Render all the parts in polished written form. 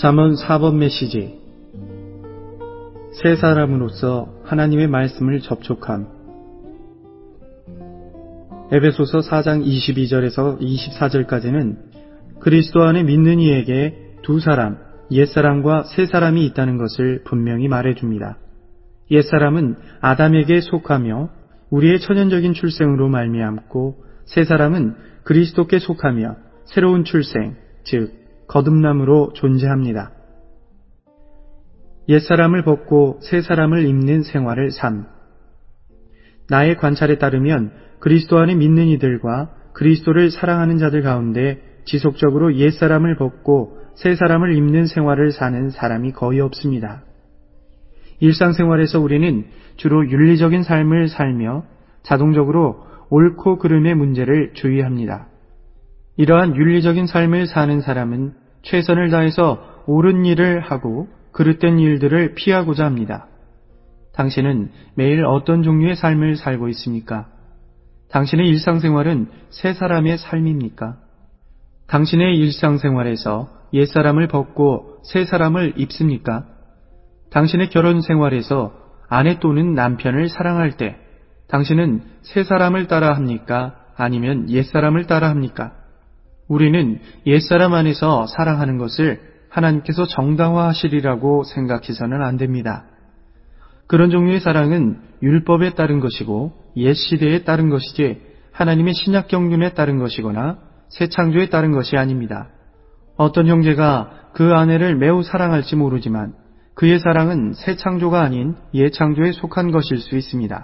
잠언 4번 메시지. 새 사람으로서 하나님의 말씀을 접촉함. 에베소서 4장 22절에서 24절까지는 그리스도 안에 믿는 이에게 두 사람, 옛사람과 새사람이 있다는 것을 분명히 말해줍니다. 옛사람은 아담에게 속하며 우리의 천연적인 출생으로 말미암고, 새사람은 그리스도께 속하며 새로운 출생, 즉 거듭남으로 존재합니다. 옛사람을 벗고 새사람을 입는 생활을 삶. 나의 관찰에 따르면 그리스도 안에 믿는 이들과 그리스도를 사랑하는 자들 가운데 지속적으로 옛사람을 벗고 새사람을 입는 생활을 사는 사람이 거의 없습니다. 일상생활에서 우리는 주로 윤리적인 삶을 살며 자동적으로 옳고 그름의 문제를 주의합니다. 이러한 윤리적인 삶을 사는 사람은 최선을 다해서 옳은 일을 하고 그릇된 일들을 피하고자 합니다. 당신은 매일 어떤 종류의 삶을 살고 있습니까? 당신의 일상생활은 새 사람의 삶입니까? 당신의 일상생활에서 옛사람을 벗고 새 사람을 입습니까? 당신의 결혼생활에서 아내 또는 남편을 사랑할 때 당신은 새 사람을 따라합니까? 아니면 옛사람을 따라합니까? 우리는 옛사람 안에서 사랑하는 것을 하나님께서 정당화하시리라고 생각해서는 안 됩니다. 그런 종류의 사랑은 율법에 따른 것이고 옛 시대에 따른 것이지 하나님의 신약 경륜에 따른 것이거나 새 창조에 따른 것이 아닙니다. 어떤 형제가 그 아내를 매우 사랑할지 모르지만 그의 사랑은 새 창조가 아닌 옛 창조에 속한 것일 수 있습니다.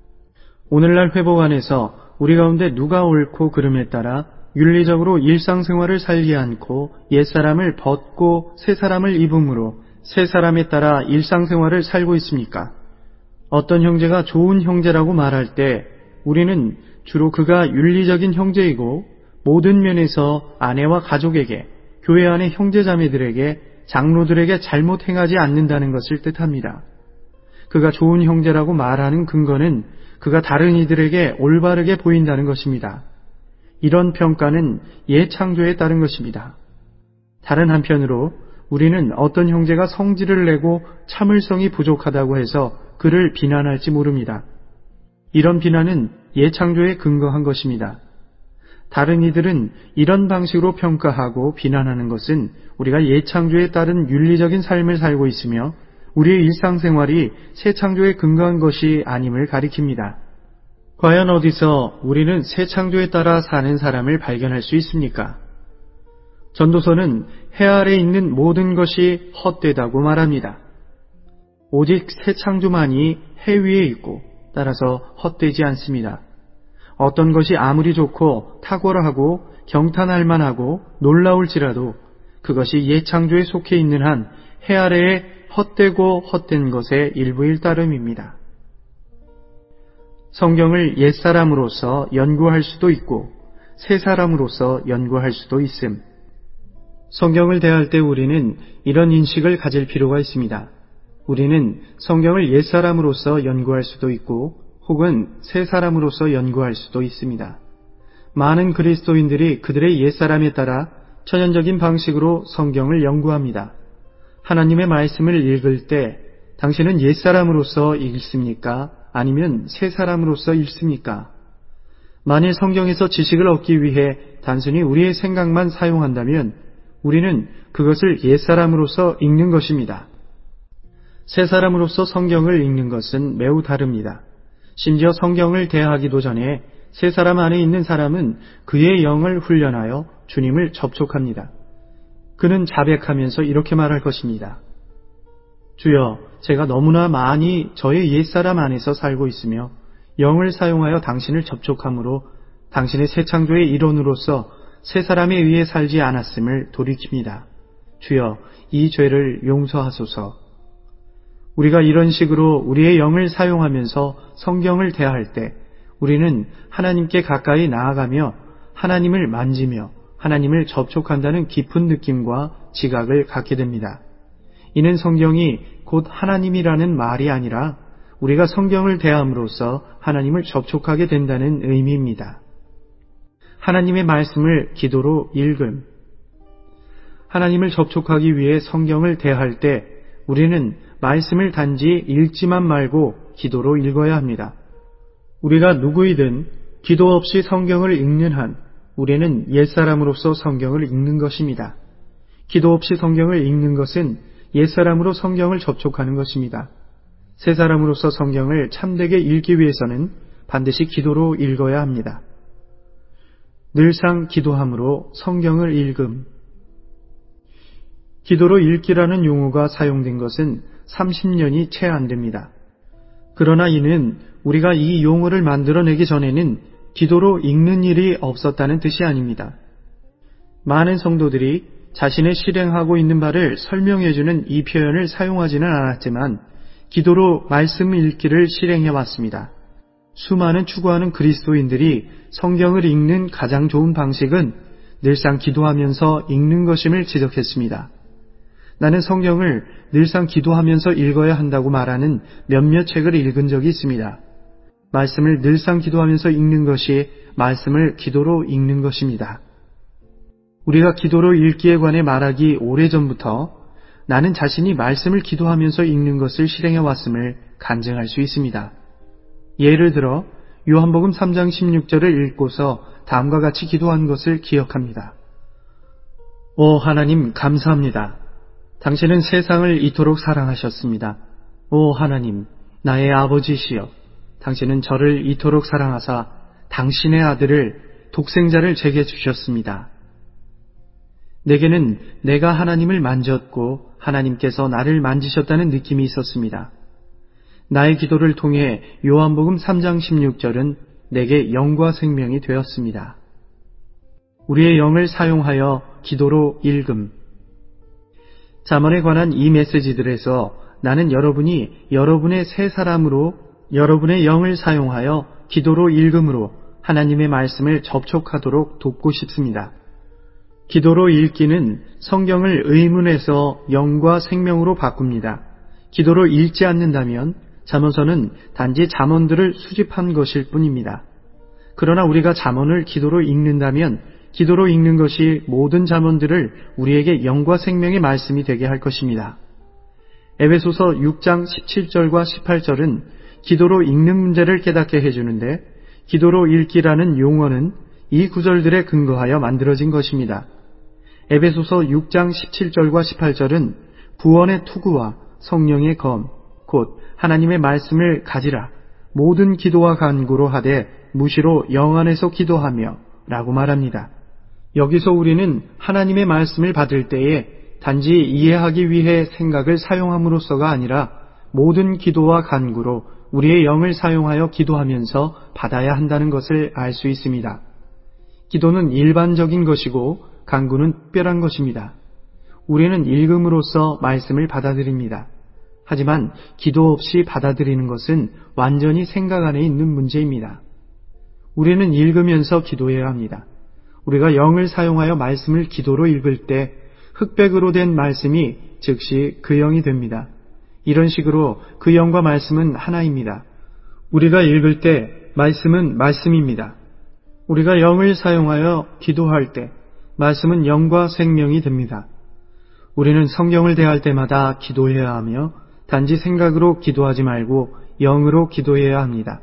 오늘날 회복 안에서 우리 가운데 누가 옳고 그름에 따라 윤리적으로 일상생활을 살지 않고 옛사람을 벗고 새사람을 입음으로 새사람에 따라 일상생활을 살고 있습니까? 어떤 형제가 좋은 형제라고 말할 때 우리는 주로 그가 윤리적인 형제이고 모든 면에서 아내와 가족에게, 교회 안의 형제자매들에게, 장로들에게 잘못 행하지 않는다는 것을 뜻합니다. 그가 좋은 형제라고 말하는 근거는 그가 다른 이들에게 올바르게 보인다는 것입니다. 이런 평가는 옛 창조에 따른 것입니다. 다른 한편으로 우리는 어떤 형제가 성질을 내고 참을성이 부족하다고 해서 그를 비난할지 모릅니다. 이런 비난은 옛 창조에 근거한 것입니다. 다른 이들은 이런 방식으로 평가하고 비난하는 것은 우리가 옛 창조에 따른 윤리적인 삶을 살고 있으며 우리의 일상생활이 새 창조에 근거한 것이 아님을 가리킵니다. 과연 어디서 우리는 새 창조에 따라 사는 사람을 발견할 수 있습니까? 전도서는 해 아래 있는 모든 것이 헛되다고 말합니다. 오직 새 창조만이 해 위에 있고 따라서 헛되지 않습니다. 어떤 것이 아무리 좋고 탁월하고 경탄할 만하고 놀라울지라도 그것이 옛 창조에 속해 있는 한 해 아래에 헛되고 헛된 것의 일부일 따름입니다. 성경을 옛사람으로서 연구할 수도 있고 새사람으로서 연구할 수도 있음. 성경을 대할 때 우리는 이런 인식을 가질 필요가 있습니다. 우리는 성경을 옛사람으로서 연구할 수도 있고 혹은 새사람으로서 연구할 수도 있습니다. 많은 그리스도인들이 그들의 옛사람에 따라 천연적인 방식으로 성경을 연구합니다. 하나님의 말씀을 읽을 때 당신은 옛사람으로서 읽습니까? 아니면 새사람으로서 읽습니까? 만일 성경에서 지식을 얻기 위해 단순히 우리의 생각만 사용한다면 우리는 그것을 옛사람으로서 읽는 것입니다. 새사람으로서 성경을 읽는 것은 매우 다릅니다. 심지어 성경을 대하기도 전에 새사람 안에 있는 사람은 그의 영을 훈련하여 주님을 접촉합니다. 그는 자백하면서 이렇게 말할 것입니다. 주여, 제가 너무나 많이 저의 옛사람 안에서 살고 있으며 영을 사용하여 당신을 접촉함으로 당신의 새 창조의 일원으로서 새 사람에 의해 살지 않았음을 돌이킵니다. 주여, 이 죄를 용서하소서. 우리가 이런 식으로 우리의 영을 사용하면서 성경을 대할 때 우리는 하나님께 가까이 나아가며 하나님을 만지며 하나님을 접촉한다는 깊은 느낌과 지각을 갖게 됩니다. 이는 성경이 곧 하나님이라는 말이 아니라 우리가 성경을 대함으로써 하나님을 접촉하게 된다는 의미입니다. 하나님의 말씀을 기도로 읽음. 하나님을 접촉하기 위해 성경을 대할 때 우리는 말씀을 단지 읽지만 말고 기도로 읽어야 합니다. 우리가 누구이든 기도 없이 성경을 읽는 한 우리는 옛사람으로서 성경을 읽는 것입니다. 기도 없이 성경을 읽는 것은 옛사람으로 성경을 접촉하는 것입니다. 새사람으로서 성경을 참되게 읽기 위해서는 반드시 기도로 읽어야 합니다. 늘상 기도함으로 성경을 읽음. 기도로 읽기라는 용어가 사용된 것은 30년이 채 안 됩니다. 그러나 이는 우리가 이 용어를 만들어내기 전에는 기도로 읽는 일이 없었다는 뜻이 아닙니다. 많은 성도들이 자신의 실행하고 있는 바를 설명해주는 이 표현을 사용하지는 않았지만 기도로 말씀 읽기를 실행해 왔습니다. 수많은 추구하는 그리스도인들이 성경을 읽는 가장 좋은 방식은 늘상 기도하면서 읽는 것임을 지적했습니다. 나는 성경을 늘상 기도하면서 읽어야 한다고 말하는 몇몇 책을 읽은 적이 있습니다. 말씀을 늘상 기도하면서 읽는 것이 말씀을 기도로 읽는 것입니다. 우리가 기도로 읽기에 관해 말하기 오래전부터 나는 자신이 말씀을 기도하면서 읽는 것을 실행해 왔음을 간증할 수 있습니다. 예를 들어 요한복음 3장 16절을 읽고서 다음과 같이 기도한 것을 기억합니다. 오 하나님 감사합니다. 당신은 세상을 이토록 사랑하셨습니다. 오 하나님 나의 아버지시여 당신은 저를 이토록 사랑하사 당신의 아들을 독생자를 제게 주셨습니다. 내게는 내가 하나님을 만졌고 하나님께서 나를 만지셨다는 느낌이 있었습니다. 나의 기도를 통해 요한복음 3장 16절은 내게 영과 생명이 되었습니다. 우리의 영을 사용하여 기도로 읽음. 잠언에 관한 이 메시지들에서 나는 여러분이 여러분의 새 사람으로 여러분의 영을 사용하여 기도로 읽음으로 하나님의 말씀을 접촉하도록 돕고 싶습니다. 기도로 읽기는 성경을 의문에서 영과 생명으로 바꿉니다. 기도로 읽지 않는다면 잠언서는 단지 잠언들을 수집한 것일 뿐입니다. 그러나 우리가 잠언을 기도로 읽는다면 기도로 읽는 것이 모든 잠언들을 우리에게 영과 생명의 말씀이 되게 할 것입니다. 에베소서 6장 17절과 18절은 기도로 읽는 문제를 깨닫게 해주는데 기도로 읽기라는 용어는 이 구절들에 근거하여 만들어진 것입니다. 에베소서 6장 17절과 18절은 구원의 투구와 성령의 검, 곧 하나님의 말씀을 가지라 모든 기도와 간구로 하되 무시로 영 안에서 기도하며 라고 말합니다. 여기서 우리는 하나님의 말씀을 받을 때에 단지 이해하기 위해 생각을 사용함으로써가 아니라 모든 기도와 간구로 우리의 영을 사용하여 기도하면서 받아야 한다는 것을 알 수 있습니다. 기도는 일반적인 것이고 간구는 특별한 것입니다. 우리는 읽음으로써 말씀을 받아들입니다. 하지만 기도 없이 받아들이는 것은 완전히 생각 안에 있는 문제입니다. 우리는 읽으면서 기도해야 합니다. 우리가 영을 사용하여 말씀을 기도로 읽을 때 흑백으로 된 말씀이 즉시 그 영이 됩니다. 이런 식으로 그 영과 말씀은 하나입니다. 우리가 읽을 때 말씀은 말씀입니다. 우리가 영을 사용하여 기도할 때 말씀은 영과 생명이 됩니다. 우리는 성경을 대할 때마다 기도해야 하며 단지 생각으로 기도하지 말고 영으로 기도해야 합니다.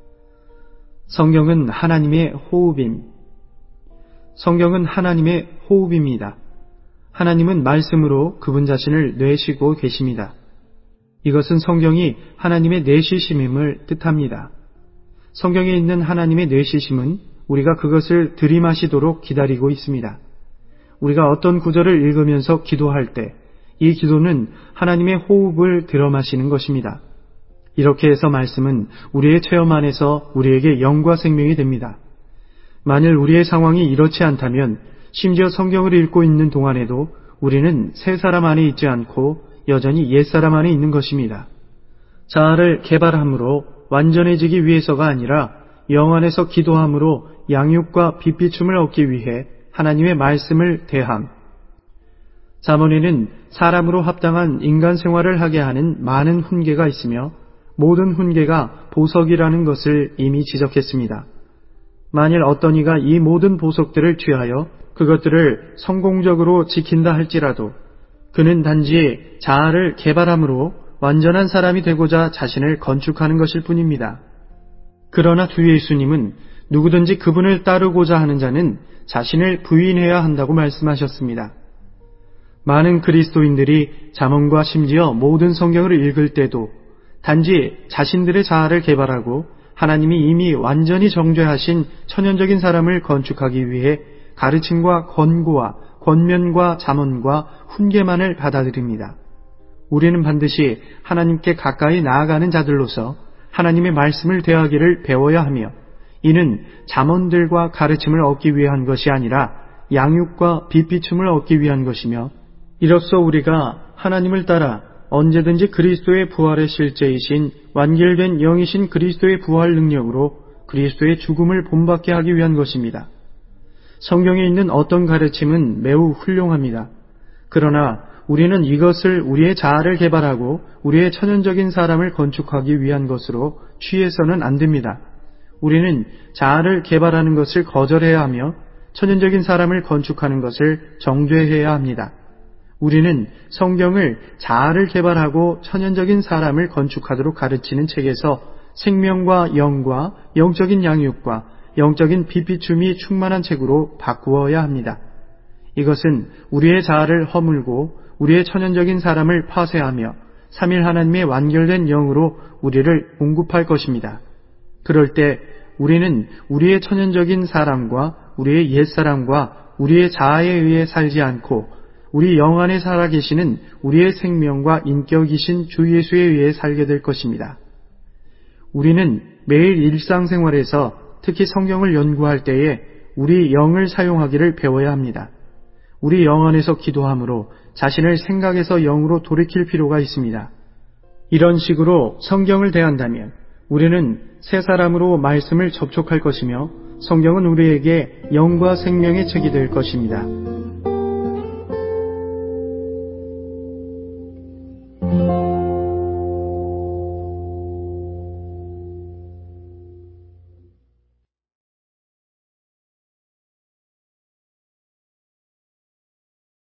성경은 하나님의 호흡임. 성경은 하나님의 호흡입니다. 하나님은 말씀으로 그분 자신을 내쉬고 계십니다. 이것은 성경이 하나님의 내쉬심임을 뜻합니다. 성경에 있는 하나님의 내쉬심은 우리가 그것을 들이마시도록 기다리고 있습니다. 우리가 어떤 구절을 읽으면서 기도할 때 이 기도는 하나님의 호흡을 들어마시는 것입니다. 이렇게 해서 말씀은 우리의 체험 안에서 우리에게 영과 생명이 됩니다. 만일 우리의 상황이 이렇지 않다면 심지어 성경을 읽고 있는 동안에도 우리는 새 사람 안에 있지 않고 여전히 옛 사람 안에 있는 것입니다. 자아를 개발함으로 완전해지기 위해서가 아니라 영 안에서 기도함으로 양육과 빛비춤을 얻기 위해 하나님의 말씀을 대함. 잠언에는 사람으로 합당한 인간 생활을 하게 하는 많은 훈계가 있으며 모든 훈계가 보석이라는 것을 이미 지적했습니다. 만일 어떤 이가 이 모든 보석들을 취하여 그것들을 성공적으로 지킨다 할지라도 그는 단지 자아를 개발함으로 완전한 사람이 되고자 자신을 건축하는 것일 뿐입니다. 그러나 주 예수님은 누구든지 그분을 따르고자 하는 자는 자신을 부인해야 한다고 말씀하셨습니다. 많은 그리스도인들이 잠언과 심지어 모든 성경을 읽을 때도 단지 자신들의 자아를 개발하고 하나님이 이미 완전히 정죄하신 천연적인 사람을 건축하기 위해 가르침과 권고와 권면과 잠언과 훈계만을 받아들입니다. 우리는 반드시 하나님께 가까이 나아가는 자들로서 하나님의 말씀을 대하기를 배워야 하며 이는 잠언들과 가르침을 얻기 위한 것이 아니라 양육과 빛비춤을 얻기 위한 것이며 이로써 우리가 하나님을 따라 언제든지 그리스도의 부활의 실제이신 완결된 영이신 그리스도의 부활 능력으로 그리스도의 죽음을 본받게 하기 위한 것입니다. 성경에 있는 어떤 가르침은 매우 훌륭합니다. 그러나 우리는 이것을 우리의 자아를 개발하고 우리의 천연적인 사람을 건축하기 위한 것으로 취해서는 안 됩니다. 우리는 자아를 개발하는 것을 거절해야 하며 천연적인 사람을 건축하는 것을 정죄해야 합니다. 우리는 성경을 자아를 개발하고 천연적인 사람을 건축하도록 가르치는 책에서 생명과 영과 영적인 양육과 영적인 빛비춤이 충만한 책으로 바꾸어야 합니다. 이것은 우리의 자아를 허물고 우리의 천연적인 사람을 파쇄하며 삼일 하나님의 완결된 영으로 우리를 공급할 것입니다. 그럴 때 우리는 우리의 천연적인 사람과 우리의 옛사람과 우리의 자아에 의해 살지 않고 우리 영 안에 살아계시는 우리의 생명과 인격이신 주 예수에 의해 살게 될 것입니다. 우리는 매일 일상생활에서 특히 성경을 연구할 때에 우리 영을 사용하기를 배워야 합니다. 우리 영 안에서 기도함으로 자신을 생각에서 영으로 돌이킬 필요가 있습니다. 이런 식으로 성경을 대한다면 우리는 새 사람으로 말씀을 접촉할 것이며 성경은 우리에게 영과 생명의 책이 될 것입니다.